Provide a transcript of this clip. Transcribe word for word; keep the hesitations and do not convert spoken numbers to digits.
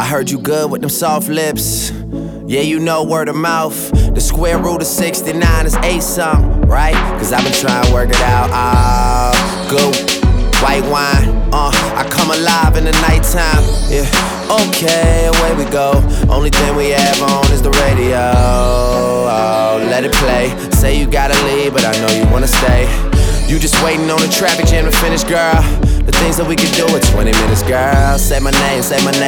heard you good with them soft lips. Yeah, you know word of mouth. The square root of sixty-nine is eight something, right? Cause I've been trying to work it out. Ah, uh, good white wine. Uh, I come alive in the nighttime. Yeah, okay, away we go. Only thing we have on is the radio. Oh, let it play. Say you gotta leave, but I know you wanna stay. You just waiting on the traffic jam to finish, girl. The things that we could do in twenty minutes, girl. Say my name, say my name.